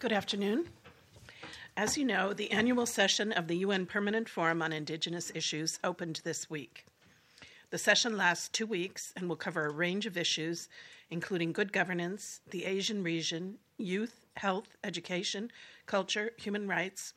Good afternoon. As you know, the annual session of the UN Permanent Forum on Indigenous Issues opened this week. The session lasts 2 weeks and will cover a range of issues, including good governance, the Asian region, youth, health, education, culture, human rights,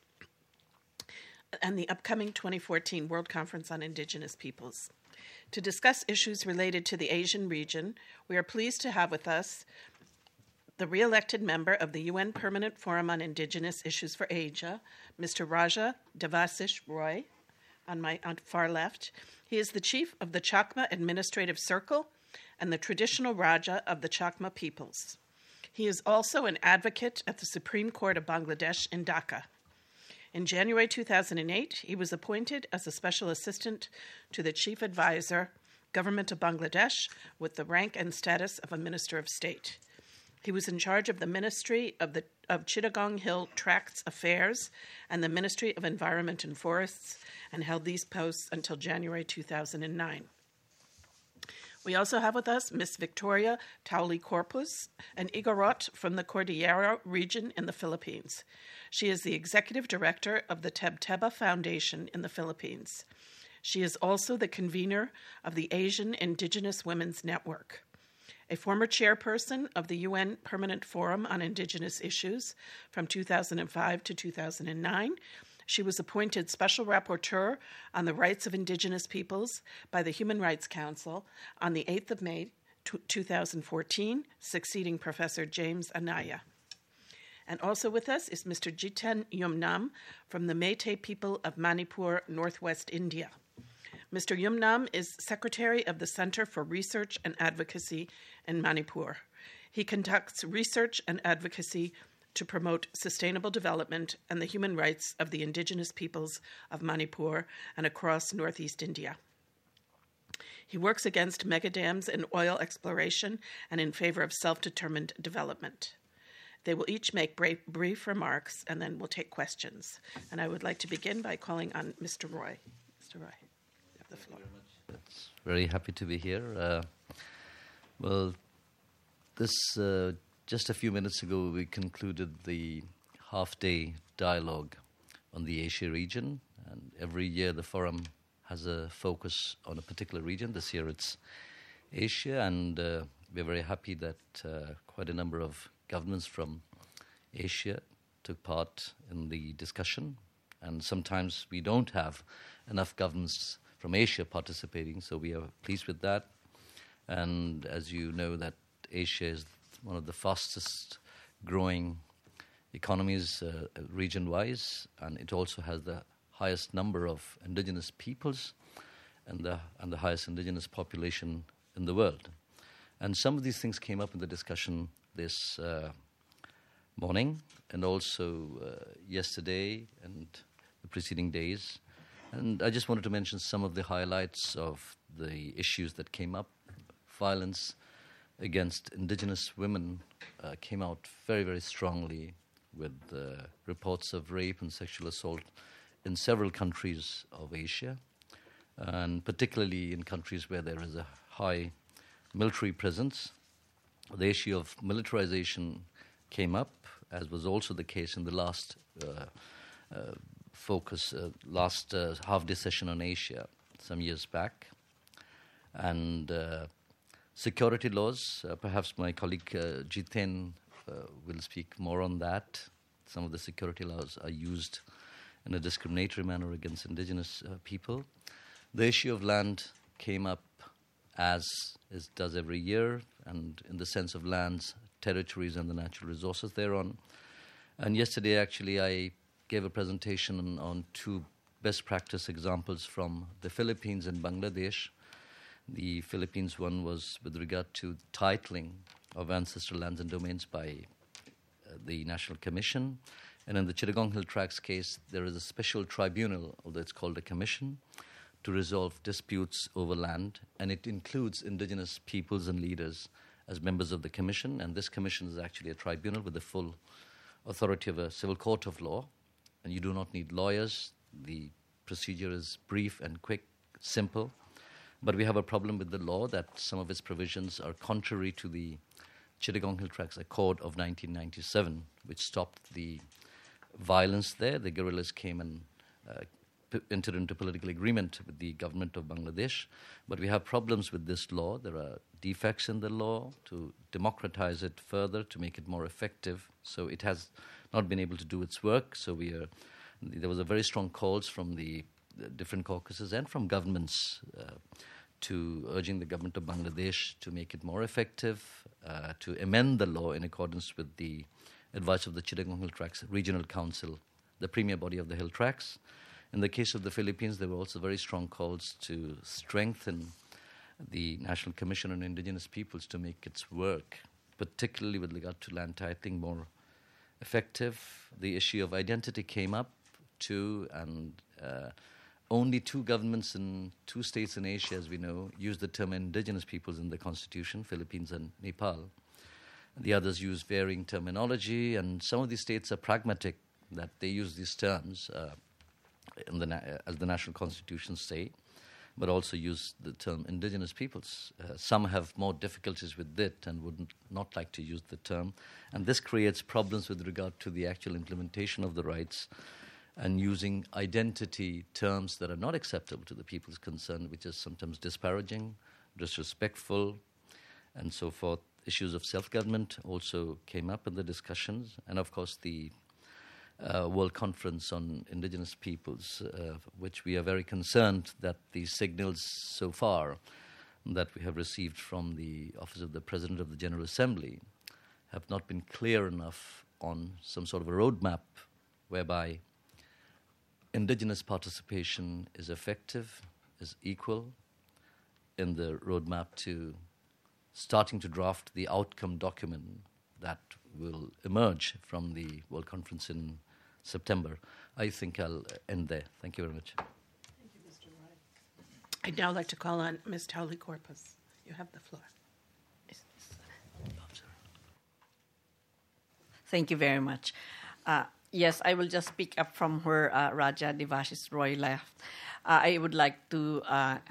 and the upcoming 2014 World Conference on Indigenous Peoples. To discuss issues related to the Asian region, we are pleased to have with us the re-elected member of the UN Permanent Forum on Indigenous Issues for Asia, Mr. Raja Devasish Roy, on far left. He is the chief of the Chakma Administrative Circle and the traditional Raja of the Chakma peoples. He is also an advocate at the Supreme Court of Bangladesh in Dhaka. In January 2008, he was appointed as a special assistant to the chief advisor, Government of Bangladesh, with the rank and status of a Minister of State. He was in charge of the Ministry of Chittagong Hill Tracts Affairs and the Ministry of Environment and Forests, and held these posts until January 2009. We also have with us Ms. Victoria Tauli Corpus, an Igorot from the Cordillera region in the Philippines. She is the executive director of the Tebteba Foundation in the Philippines. She is also the convener of the Asian Indigenous Women's Network. A former chairperson of the UN Permanent Forum on Indigenous Issues from 2005 to 2009, she was appointed Special Rapporteur on the Rights of Indigenous Peoples by the Human Rights Council on the 8th of May 2014, succeeding Professor James Anaya. And also with us is Mr. Jiten Yumnam from the Meitei people of Manipur, Northwest India. Mr. Yumnam is Secretary of the Center for Research and Advocacy in Manipur. He conducts research and advocacy to promote sustainable development and the human rights of the indigenous peoples of Manipur and across northeast India. He works against megadams and oil exploration and in favor of self-determined development. They will each make brief remarks, and then we'll take questions. And I would like to begin by calling on Mr. Roy. Mr. Roy. The floor. Thank you very much. It's very happy to be here. Just a few minutes ago, we concluded the half-day dialogue on the Asia region, and every year the forum has a focus on a particular region. This year it's Asia, and we're very happy that quite a number of governments from Asia took part in the discussion, and sometimes we don't have enough governments from Asia participating, so we are pleased with that. And as you know, that Asia is one of the fastest growing economies region-wise, and it also has the highest number of indigenous peoples and the highest indigenous population in the world. And some of these things came up in the discussion this morning, and also yesterday and the preceding days. And I just wanted to mention some of the highlights of the issues that came up. Violence against indigenous women came out very, very strongly with reports of rape and sexual assault in several countries of Asia, and particularly in countries where there is a high military presence. The issue of militarization came up, as was also the case in the last half-day session on Asia some years back. And security laws, perhaps my colleague Jiten will speak more on that. Some of the security laws are used in a discriminatory manner against indigenous people. The issue of land came up as it does every year, and in the sense of lands, territories, and the natural resources thereon. And yesterday, actually, I gave a presentation on two best practice examples from the Philippines and Bangladesh. The Philippines one was with regard to titling of ancestral lands and domains by the National Commission. And in the Chittagong Hill Tracts case, there is a special tribunal, although it's called a commission, to resolve disputes over land. And it includes indigenous peoples and leaders as members of the commission. And this commission is actually a tribunal with the full authority of a civil court of law. And you do not need lawyers. The procedure is brief and quick, simple. But we have a problem with the law that some of its provisions are contrary to the Chittagong Hill Tracts Accord of 1997, which stopped the violence there. The guerrillas came and entered into political agreement with the government of Bangladesh. But we have problems with this law. There are defects in the law to democratize it further, to make it more effective. So it has not been able to do its work. So there was a very strong calls from the different caucuses and from governments to urging the government of Bangladesh to make it more effective, to amend the law in accordance with the advice of the Chittagong Hill Tracts Regional Council, the premier body of the Hill Tracts. In the case of the Philippines, there were also very strong calls to strengthen the National Commission on Indigenous Peoples to make its work, particularly with regard to land titling, more effective. The issue of identity came up too, and only two governments in two states in Asia, as we know, use the term indigenous peoples in the constitution, Philippines and Nepal. The others use varying terminology, and some of these states are pragmatic that they use these terms as the national constitutions say, but also use the term indigenous peoples. Some have more difficulties with it and would not like to use the term, and this creates problems with regard to the actual implementation of the rights and using identity terms that are not acceptable to the peoples concerned, which is sometimes disparaging, disrespectful, and so forth. Issues of self-government also came up in the discussions, and of course the World Conference on Indigenous Peoples, which we are very concerned that the signals so far that we have received from the Office of the President of the General Assembly have not been clear enough on some sort of a roadmap whereby indigenous participation is effective, is equal in the roadmap to starting to draft the outcome document that will emerge from the World Conference in September. I think I'll end there. Thank you very much. Thank you, Mr. Roy. I'd now like to call on Ms. Tauli Corpus. You have the floor. Thank you very much. Yes, I will just pick up from where Raja Devashis Roy left. I would like to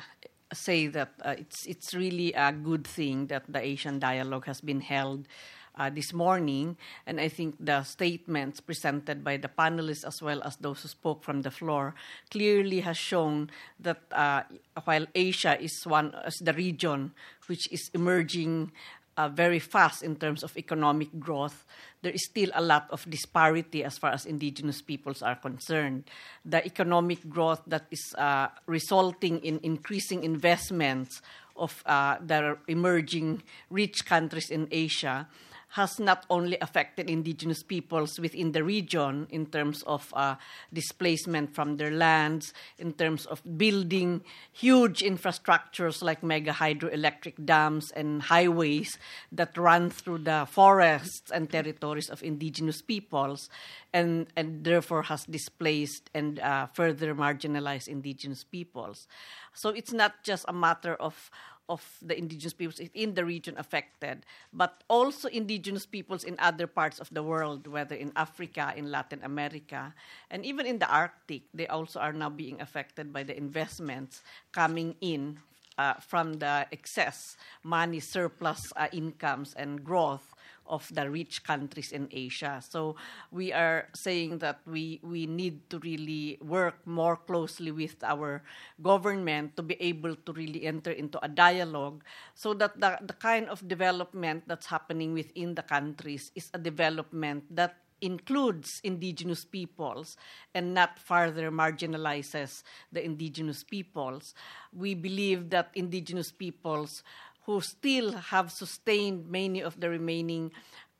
say that it's really a good thing that the Asian Dialogue has been held this morning, and I think the statements presented by the panelists as well as those who spoke from the floor clearly has shown that while Asia is the region which is emerging very fast in terms of economic growth, there is still a lot of disparity as far as indigenous peoples are concerned. The economic growth that is resulting in increasing investments of the emerging rich countries in Asia has not only affected indigenous peoples within the region in terms of displacement from their lands, in terms of building huge infrastructures like mega hydroelectric dams and highways that run through the forests and territories of indigenous peoples, and therefore has displaced and further marginalized indigenous peoples. So it's not just a matter of the indigenous peoples in the region affected, but also indigenous peoples in other parts of the world, whether in Africa, in Latin America, and even in the Arctic. They also are now being affected by the investments coming in from the excess money, surplus incomes, and growth of the rich countries in Asia. So we are saying that we need to really work more closely with our government to be able to really enter into a dialogue so that the kind of development that's happening within the countries is a development that includes indigenous peoples and not further marginalizes the indigenous peoples. We believe that indigenous peoples who still have sustained many of the remaining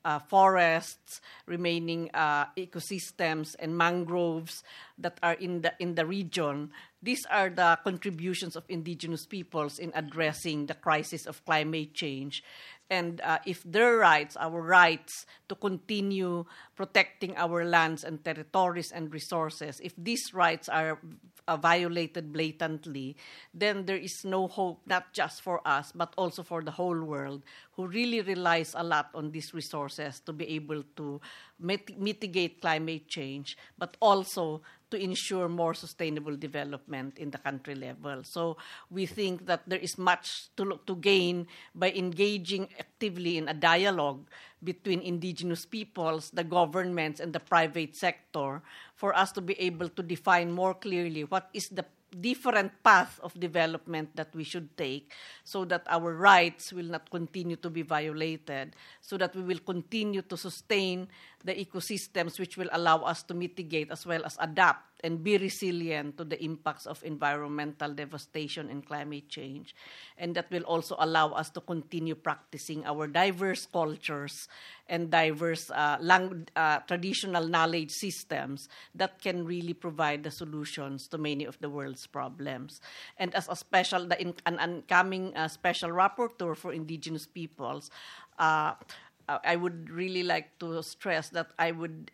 forests, remaining ecosystems and mangroves that are in the region. These are the contributions of indigenous peoples in addressing the crisis of climate change. And if their rights, our rights to continue protecting our lands and territories and resources, if these rights are violated blatantly, then there is no hope, not just for us, but also for the whole world, who really relies a lot on these resources to be able to mitigate climate change, but also to ensure more sustainable development in the country level. So we think that there is much to gain by engaging actively in a dialogue between indigenous peoples, the governments, and the private sector for us to be able to define more clearly what is the different path of development that we should take so that our rights will not continue to be violated, so that we will continue to sustain the ecosystems which will allow us to mitigate as well as adapt and be resilient to the impacts of environmental devastation and climate change. And that will also allow us to continue practicing our diverse cultures and diverse traditional knowledge systems that can really provide the solutions to many of the world's problems. And as an incoming special rapporteur for indigenous peoples, I would really like to stress that I would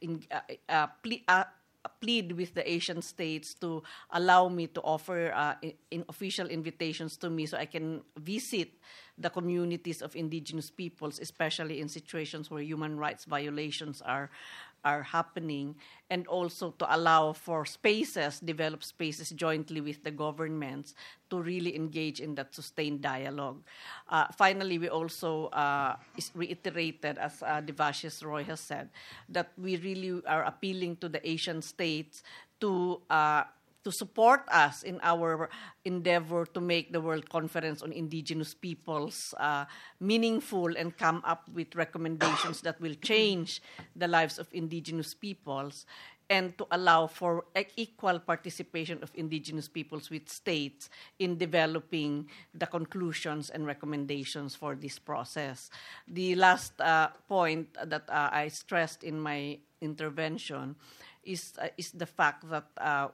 plead with the Asian states to allow me to offer official invitations to me so I can visit the communities of indigenous peoples, especially in situations where human rights violations are happening, and also to allow for develop spaces jointly with the governments to really engage in that sustained dialogue. Finally, we also reiterated, as Devashis Roy has said, that we really are appealing to the Asian states to support us in our endeavor to make the World Conference on Indigenous Peoples meaningful and come up with recommendations that will change the lives of indigenous peoples, and to allow for equal participation of indigenous peoples with states in developing the conclusions and recommendations for this process. The last point that I stressed in my intervention is the fact that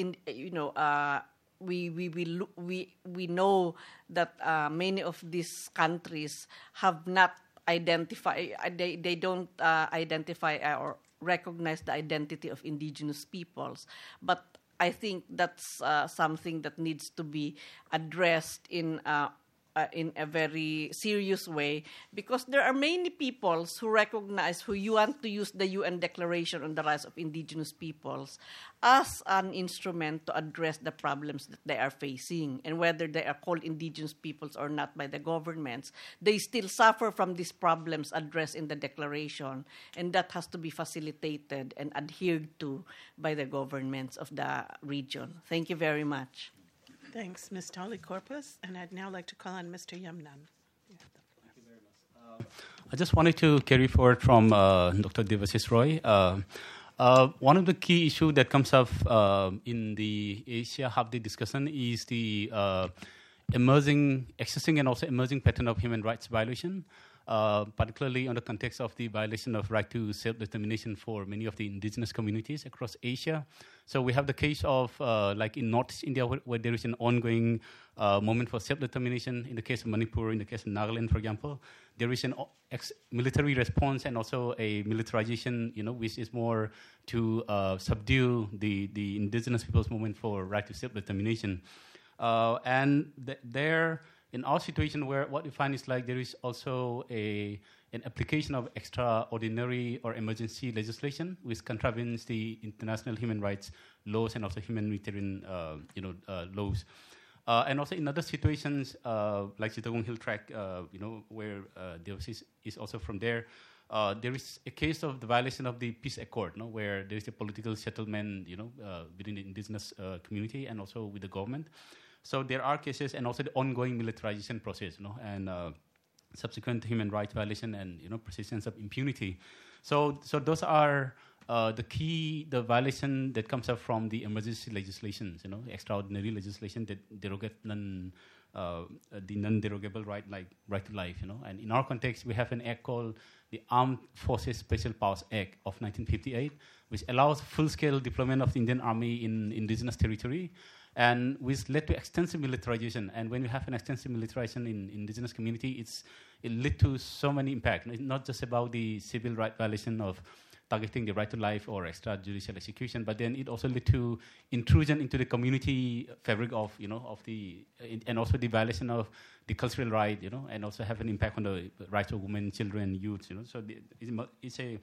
we know that many of these countries have not identified. They don't identify or recognize the identity of indigenous peoples. But I think that's something that needs to be addressed in a very serious way, because there are many peoples who want to use the UN Declaration on the Rights of Indigenous Peoples as an instrument to address the problems that they are facing. And whether they are called indigenous peoples or not by the governments, they still suffer from these problems addressed in the declaration, and that has to be facilitated and adhered to by the governments of the region. Thank you very much. Thanks, Ms. Tolly Corpus. And I'd now like to call on Mr. Yamnan. Thank you very much. I just wanted to carry forward from Dr. Devashis Roy. One of the key issues that comes up in the Asia Half Day discussion is the existing and also emerging pattern of human rights violation, particularly on the context of the violation of right to self-determination for many of the indigenous communities across Asia. So we have the case of, like in Northeast India, where there is an ongoing movement for self-determination. In the case of Manipur, in the case of Nagaland, for example, there is an military response and also a militarization, which is more to subdue the indigenous people's movement for right to self-determination. There, in our situation, where what we find is like there is also an application of extraordinary or emergency legislation which contravenes the international human rights laws and also humanitarian laws. And also in other situations, like Chittagong Hill Tract, where Devashis is also from there is a case of the violation of the peace accord, where there is a political settlement, within the indigenous community and also with the government. So there are cases, and also the ongoing militarization process, and subsequent human rights violation and persistence of impunity. So those are the violation that comes up from the emergency legislations, extraordinary legislation that derogate the non-derogable right, like right to life, And in our context, we have an act called the Armed Forces Special Powers Act of 1958, which allows full-scale deployment of the Indian Army in indigenous territory, and which led to extensive militarization. And when you have an extensive militarization in indigenous community, it led to so many impacts. It's not just about the civil right violation of targeting the right to life or extrajudicial execution, but then it also led to intrusion into the community fabric of and also the violation of the cultural right, and also have an impact on the rights of women, children, youth. So it's a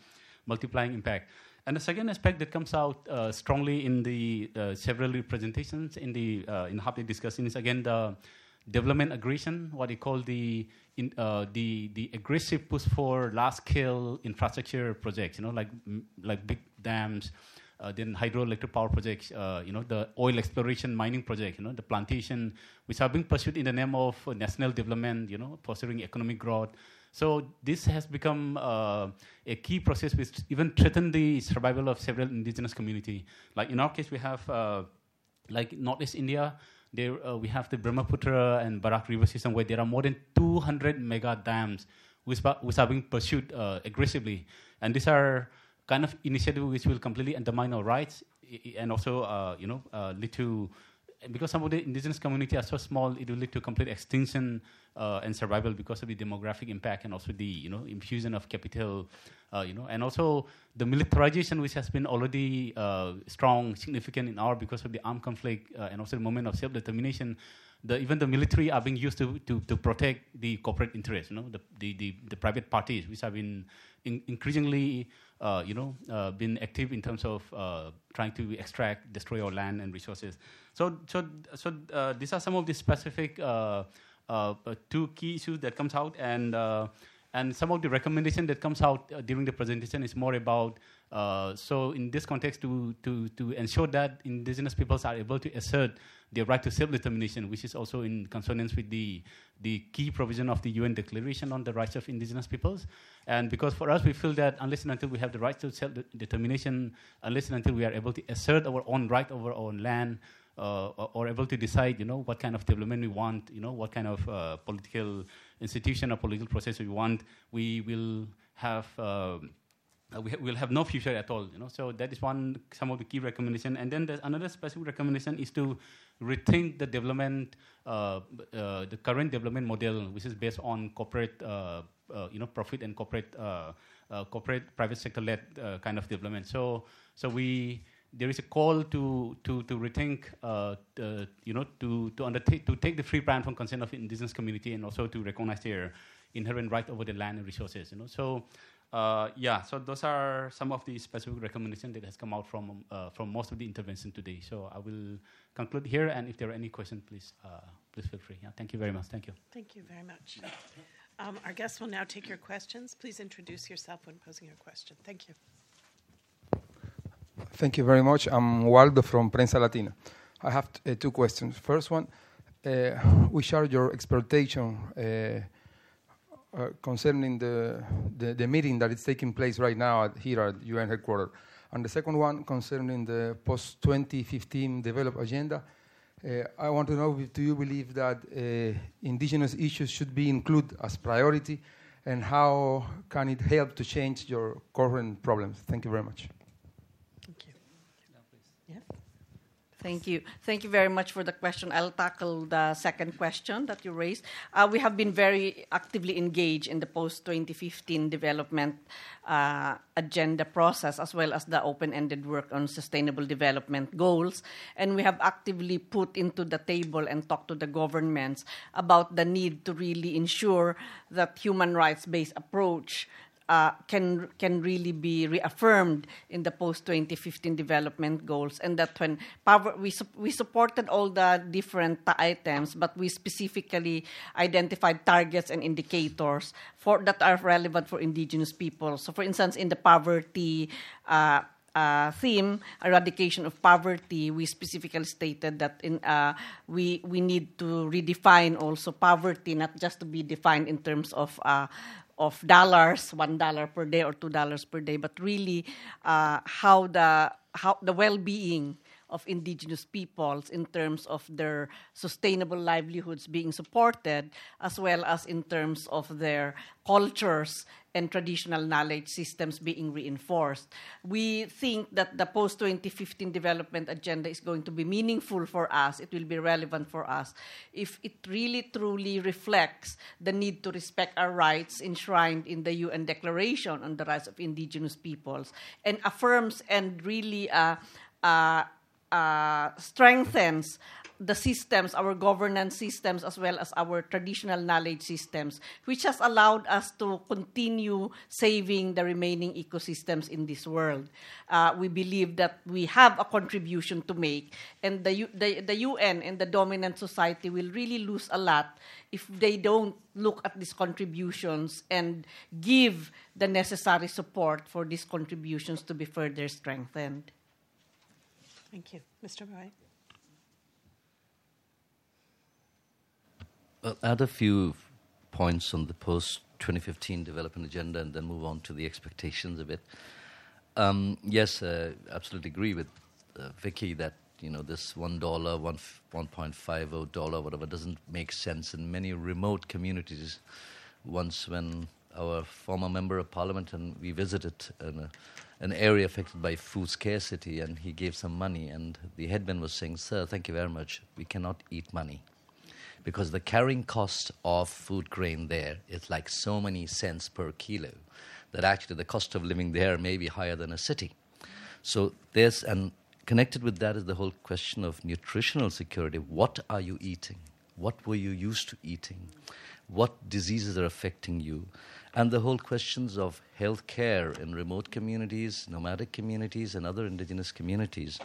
multiplying impact. And the second aspect that comes out strongly in the several presentations in the half-day discussion is again the development aggression, what they call the aggressive push for large-scale infrastructure projects, like big dams, then hydroelectric power projects, the oil exploration mining project, the plantation, which are being pursued in the name of national development, fostering economic growth. So this has become a key process which even threatened the survival of several indigenous communities. Like in our case, we have, like Northeast India, there we have the Brahmaputra and Barak river system where there are more than 200 mega dams which are being pursued aggressively. And these are kind of initiatives which will completely undermine our rights and also, lead to, because some of the indigenous community are so small, it will lead to complete extinction and survival because of the demographic impact and also the, infusion of capital, and also the militarization which has been already strong, significant in our because of the armed conflict and also the moment of self-determination. Even the military are being used to protect the corporate interests, the private parties which have been increasingly, been active in terms of trying to extract, destroy our land and resources. So these are some of the specific two key issues that comes out, and some of the recommendation that comes out during the presentation is more about. So in this context, to ensure that indigenous peoples are able to assert their right to self-determination, which is also in consonance with the key provision of the UN Declaration on the Rights of Indigenous Peoples. And because for us, we feel that unless and until we have the right to self-determination, unless and until we are able to assert our own right over our own land, or able to decide, what kind of development we want, what kind of political institution or political process we want, we will have we'll have no future at all. So that is some of the key recommendation. And then there's another specific recommendation is to rethink the development, the current development model, which is based on corporate, profit and corporate private sector-led kind of development. So there is a call to rethink, to take the free prior and informed consent of the indigenous community and also to recognize their inherent right over the land and resources. So those are some of the specific recommendations that has come out from most of the intervention today. So I will conclude here, and if there are any questions, please feel free. Yeah, thank you very much. Thank you. Thank you very much. Our guests will now take your questions. Please introduce yourself when posing your question. Thank you. Thank you very much. I'm Waldo from Prensa Latina. I have two questions. First one, we share your expectation concerning the meeting that is taking place right now here at UN headquarters. And the second one concerning the post-2015 develop agenda. I want to know, do you believe that indigenous issues should be included as priority, and how can it help to change your current problems? Thank you very much. Thank you. Yeah. Thank you. Thank you very much for the question. I'll tackle the second question that you raised. We have been very actively engaged in the post-2015 development agenda process, as well as the open-ended work on sustainable development goals. And we have actively put into the table and talked to the governments about the need to really ensure that human rights-based approach can really be reaffirmed in the post-2015 development goals, and that when we supported all the different items, but we specifically identified targets and indicators that are relevant for indigenous people. So, for instance, in the poverty theme, eradication of poverty, we specifically stated that we need to redefine also poverty, not just to be defined in terms of dollars, $1 per day or $2 per day, but really how the well-being of indigenous peoples in terms of their sustainable livelihoods being supported, as well as in terms of their cultures and traditional knowledge systems being reinforced. We think that the post-2015 development agenda is going to be meaningful for us. It will be relevant for us if it really truly reflects the need to respect our rights enshrined in the UN Declaration on the Rights of Indigenous Peoples, and affirms and really strengthens the systems, our governance systems, as well as our traditional knowledge systems, which has allowed us to continue saving the remaining ecosystems in this world. We believe that we have a contribution to make, and the UN and the dominant society will really lose a lot if they don't look at these contributions and give the necessary support for these contributions to be further strengthened. Thank you. Mr. Roy? I'll add a few points on the post-2015 development agenda and then move on to the expectations a bit. Yes, absolutely agree with Vicky that this $1, $1.50, whatever, doesn't make sense in many remote communities. Once when our former member of parliament and we visited an area affected by food scarcity, and he gave some money, and the headman was saying, "Sir, thank you very much, we cannot eat money." Because the carrying cost of food grain there is like so many cents per kilo that actually the cost of living there may be higher than a city. So and connected with that is the whole question of nutritional security. What are you eating? What were you used to eating? What diseases are affecting you? And the whole questions of health care in remote communities, nomadic communities, and other indigenous communities.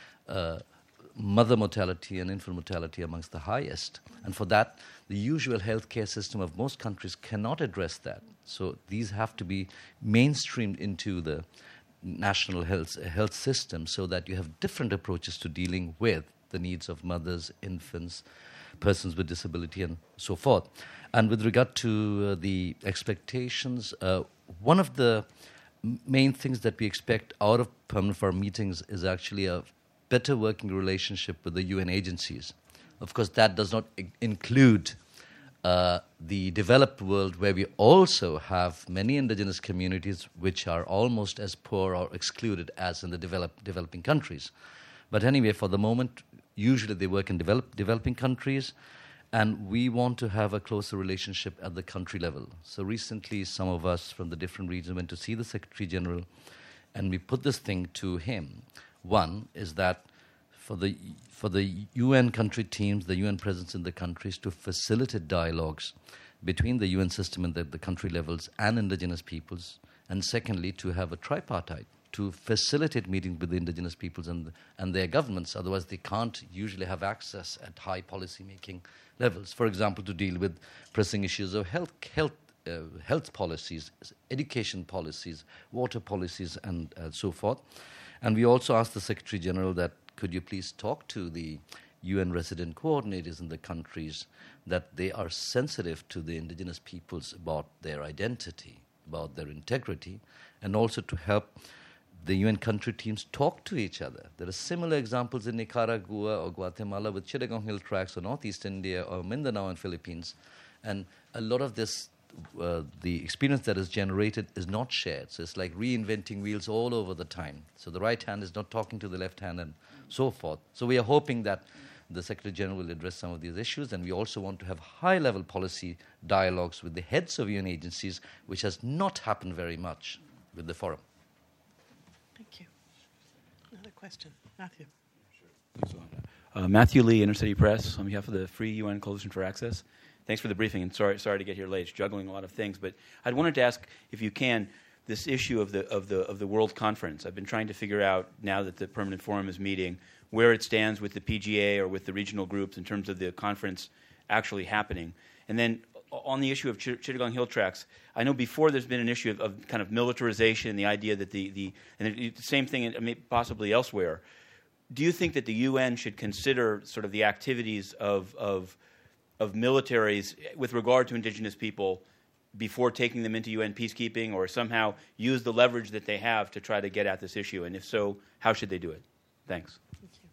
Mother mortality and infant mortality amongst the highest. And for that, the usual healthcare system of most countries cannot address that. So these have to be mainstreamed into the national health system so that you have different approaches to dealing with the needs of mothers, infants, persons with disability, and so forth. And with regard to the expectations, one of the main things that we expect out of Permanent Forum meetings is actually a better working relationship with the UN agencies. Of course, that does not include the developed world, where we also have many indigenous communities which are almost as poor or excluded as in the developing countries. But anyway, for the moment, usually they work in developing countries, and we want to have a closer relationship at the country level. So recently, some of us from the different regions went to see the Secretary General, and we put this thing to him. One is that for the UN country teams, the UN presence in the countries, to facilitate dialogues between the UN system and the country levels and indigenous peoples. And secondly, to have a tripartite, to facilitate meetings with the indigenous peoples and their governments. Otherwise, they can't usually have access at high policy-making levels. For example, to deal with pressing issues of health policies, education policies, water policies, and so forth. And we also asked the Secretary General that, could you please talk to the UN resident coordinators in the countries, that they are sensitive to the indigenous peoples about their identity, about their integrity, and also to help the UN country teams talk to each other. There are similar examples in Nicaragua or Guatemala with Chittagong Hill Tracts, or Northeast India, or Mindanao and Philippines. And a lot of this, the experience that is generated is not shared. So it's like reinventing wheels all over the time. So the right hand is not talking to the left hand and so forth. So we are hoping that the Secretary General will address some of these issues, and we also want to have high-level policy dialogues with the heads of UN agencies, which has not happened very much with the forum. Thank you. Another question. Matthew. Matthew Lee, Intercity Press, on behalf of the Free UN Coalition for Access. Thanks for the briefing, and sorry to get here late. It's juggling a lot of things, but I wanted to ask, if you can, this issue of the World Conference. I've been trying to figure out, now that the Permanent Forum is meeting, where it stands with the PGA or with the regional groups in terms of the conference actually happening. And then on the issue of Chittagong Hill Tracts, I know before there's been an issue of kind of militarization, the idea that the same thing possibly elsewhere. Do you think that the UN should consider sort of the activities of militaries with regard to indigenous people before taking them into UN peacekeeping, or somehow use the leverage that they have to try to get at this issue? And if so, how should they do it? Thanks. Thank you.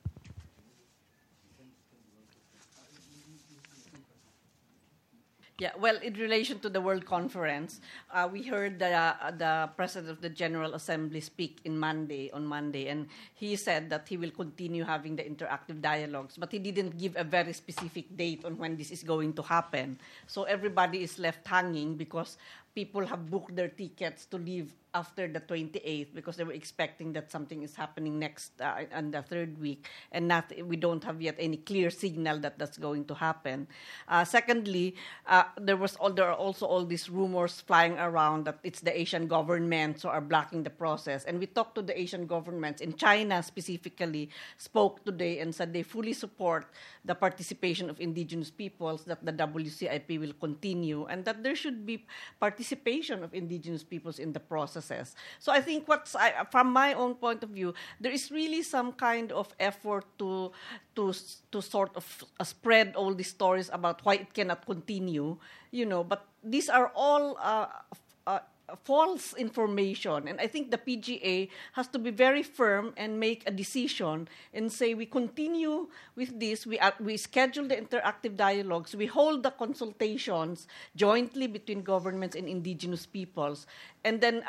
Yeah, well, in relation to the World Conference, we heard the President of the General Assembly speak on Monday, and he said that he will continue having the interactive dialogues, but he didn't give a very specific date on when this is going to happen. So everybody is left hanging, because people have booked their tickets to leave after the 28th because they were expecting that something is happening next on the third week, and we don't have yet any clear signal that that's going to happen. Secondly, there are also all these rumors flying around that it's the Asian governments who are blocking the process. And we talked to the Asian governments, in China specifically, spoke today and said they fully support the participation of indigenous peoples, that the WCIP will continue, and that there should be participation of indigenous peoples in the process. So I think from my own point of view, there is really some kind of effort to sort of spread all these stories about why it cannot continue, but these are all false information. And I think the PGA has to be very firm and make a decision and say we continue with this. We schedule the interactive dialogues. We hold the consultations jointly between governments and indigenous peoples. And then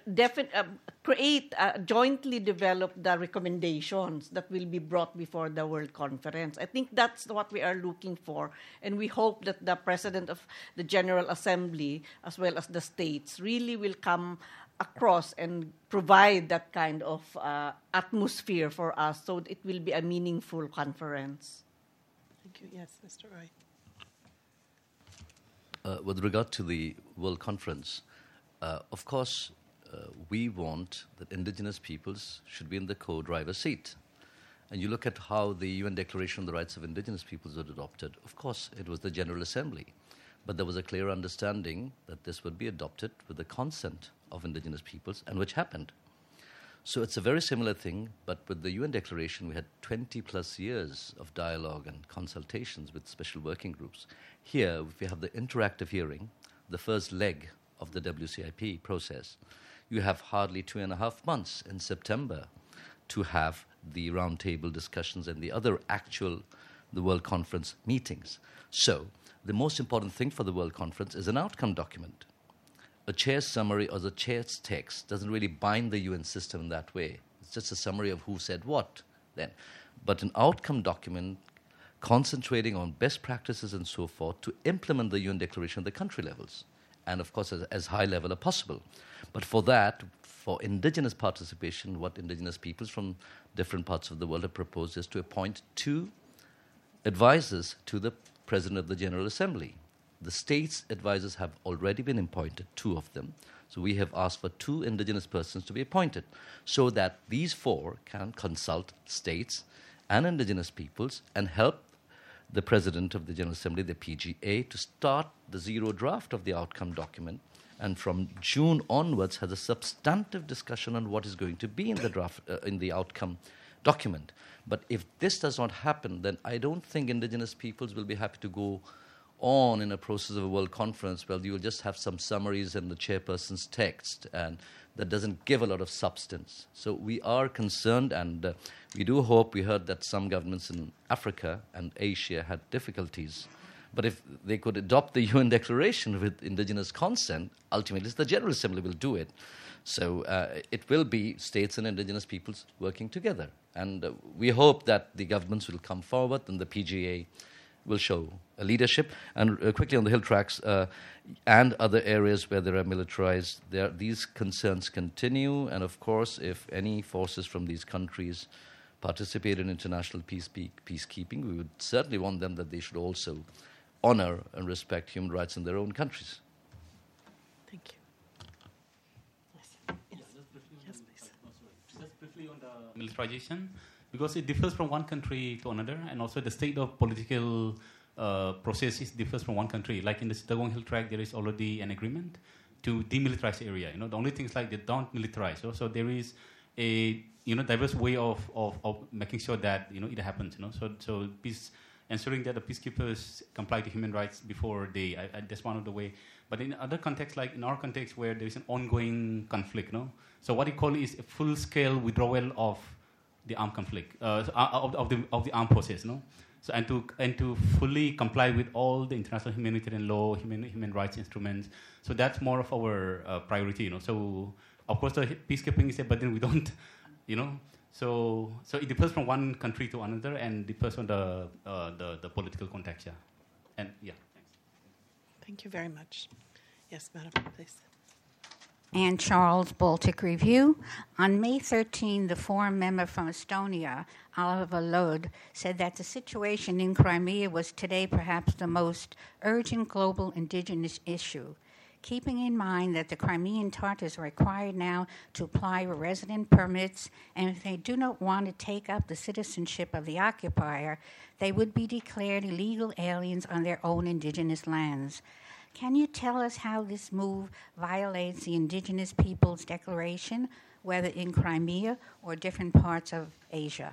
jointly develop the recommendations that will be brought before the World Conference. I think that's what we are looking for. And we hope that the President of the General Assembly, as well as the states, really will come across and provide that kind of atmosphere for us, so it will be a meaningful conference. Thank you. Yes, Mr. Roy. With regard to the World Conference, of course, we want that indigenous peoples should be in the co-driver's seat. And you look at how the UN Declaration on the Rights of Indigenous Peoples was adopted. Of course, it was the General Assembly. But there was a clear understanding that this would be adopted with the consent of indigenous peoples, and which happened. So it's a very similar thing, but with the UN Declaration, we had 20 plus years of dialogue and consultations with special working groups. Here, if we have the interactive hearing, the first leg of the WCIP process, you have hardly 2.5 months in September to have the roundtable discussions and the World Conference meetings. So the most important thing for the World Conference is an outcome document. A chair's summary or the chair's text doesn't really bind the UN system in that way. It's just a summary of who said what then. But an outcome document concentrating on best practices and so forth to implement the UN Declaration at the country levels, and of course as high level as possible. But for that, for indigenous participation, what indigenous peoples from different parts of the world have proposed is to appoint 2 advisors to the President of the General Assembly. The states' advisors have already been appointed, 2 of them. So we have asked for 2 indigenous persons to be appointed so that these 4 can consult states and indigenous peoples and help the President of the General Assembly, the PGA, to start the zero draft of the outcome document, and from June onwards has a substantive discussion on what is going to be in the draft, in the outcome document. But if this does not happen, then I don't think indigenous peoples will be happy to go on in a process of a World Conference where you will just have some summaries in the chairperson's text, and that doesn't give a lot of substance. So we are concerned, and we do hope. We heard that some governments in Africa and Asia had difficulties. But if they could adopt the UN Declaration with indigenous consent, ultimately the General Assembly will do it. So it will be states and indigenous peoples working together. And we hope that the governments will come forward and the PGA will show a leadership. And quickly on the hill tracks and other areas where there are militarized, these concerns continue. And of course, if any forces from these countries participate in international peacekeeping, we would certainly want them that they should also honor and respect human rights in their own countries. Thank you. Yes, please. Just briefly on the militarization, because it differs from one country to another, and also the state of political processes differs from one country. Like in the Chittagong Hill Tract, there is already an agreement to demilitarize the area. The only thing is like they don't militarize. So there is a diverse way of making sure that it happens. So peace, ensuring that the peacekeepers comply to human rights before that's one of the way. But in other contexts, like in our context where there is an ongoing conflict, so what you call is a full-scale withdrawal of the armed conflict, of the armed forces, So and to fully comply with all the international humanitarian law, human rights instruments. So that's more of our priority, So of course the peacekeeping is there, but then we don't, So it differs from one country to another, and differs on the political context, yeah. And yeah, thanks. Thank you very much. Yes, Madam, please. And Charles, Baltic Review. On May 13, the forum member from Estonia, Oliver Lode, said that the situation in Crimea was today perhaps the most urgent global indigenous issue. Keeping in mind that the Crimean Tatars are required now to apply for resident permits, and if they do not want to take up the citizenship of the occupier, they would be declared illegal aliens on their own indigenous lands. Can you tell us how this move violates the Indigenous Peoples Declaration, whether in Crimea or different parts of Asia?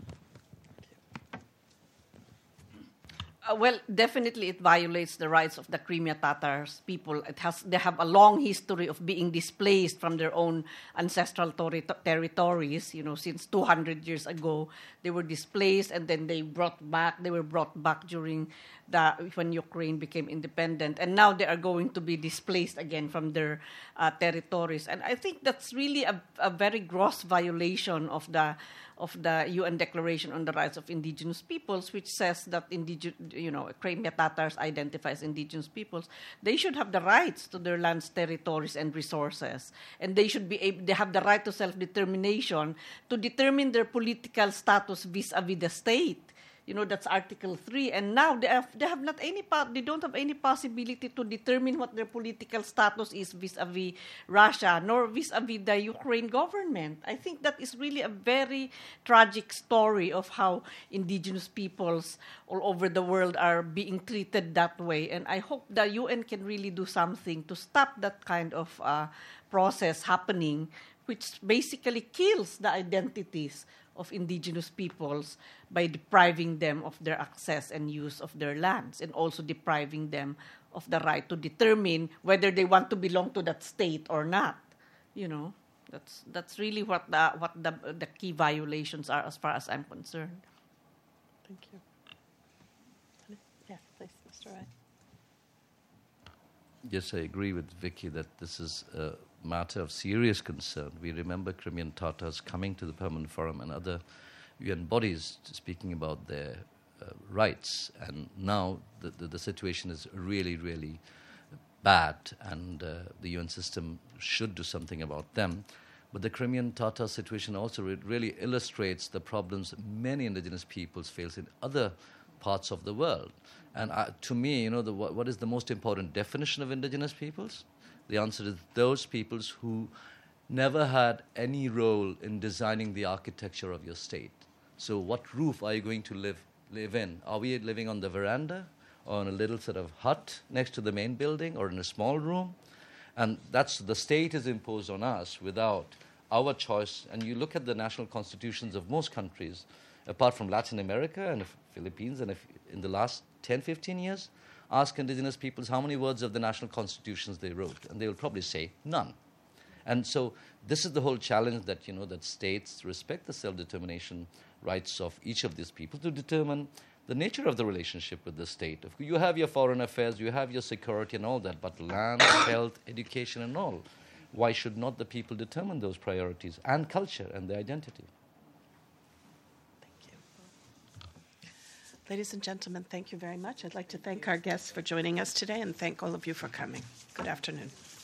Well, definitely it violates the rights of the Crimea Tatars people. They have a long history of being displaced from their own ancestral territories. You know, since 200 years ago, they were displaced, and then they were brought back during when Ukraine became independent, and now they are going to be displaced again from their territories. And I think that's really a very gross violation of the UN Declaration on the Rights of Indigenous Peoples, which says that Crimea Tatars identify as indigenous peoples. They should have the rights to their lands, territories, and resources, and they have the right to self-determination to determine their political status vis-a-vis the state. You know, that's Article 3, and now they don't have any possibility to determine what their political status is vis-a-vis Russia, nor vis-a-vis the Ukraine government. I think that is really a very tragic story of how indigenous peoples all over the world are being treated that way, and I hope the UN can really do something to stop that kind of process happening, which basically kills the identities of indigenous peoples by depriving them of their access and use of their lands, and also depriving them of the right to determine whether they want to belong to that state or not. You know, that's really what the key violations are, as far as I'm concerned. Thank you. Yes, please, Mr. Wright. Yes, I agree with Vicky that this is a matter of serious concern. We remember Crimean Tatars coming to the Permanent Forum and other UN bodies speaking about their rights, and now the situation is really, really bad, and the UN system should do something about them. But the Crimean Tatar situation also really illustrates the problems many indigenous peoples face in other parts of the world. And to me, what is the most important definition of indigenous peoples? The answer is those peoples who never had any role in designing the architecture of your state. So what roof are you going to live in? Are we living on the veranda, or in a little sort of hut next to the main building, or in a small room? And the state is imposed on us without our choice. And you look at the national constitutions of most countries, apart from Latin America and the Philippines, and in the last 10, 15 years, ask indigenous peoples how many words of the national constitutions they wrote, and they will probably say none. And so this is the whole challenge that, that states respect the self-determination rights of each of these people to determine the nature of the relationship with the state. You have your foreign affairs, you have your security and all that, but land, health, education and all. Why should not the people determine those priorities and culture and their identity? Thank you. Ladies and gentlemen, thank you very much. I'd like to thank our guests for joining us today and thank all of you for coming. Good afternoon.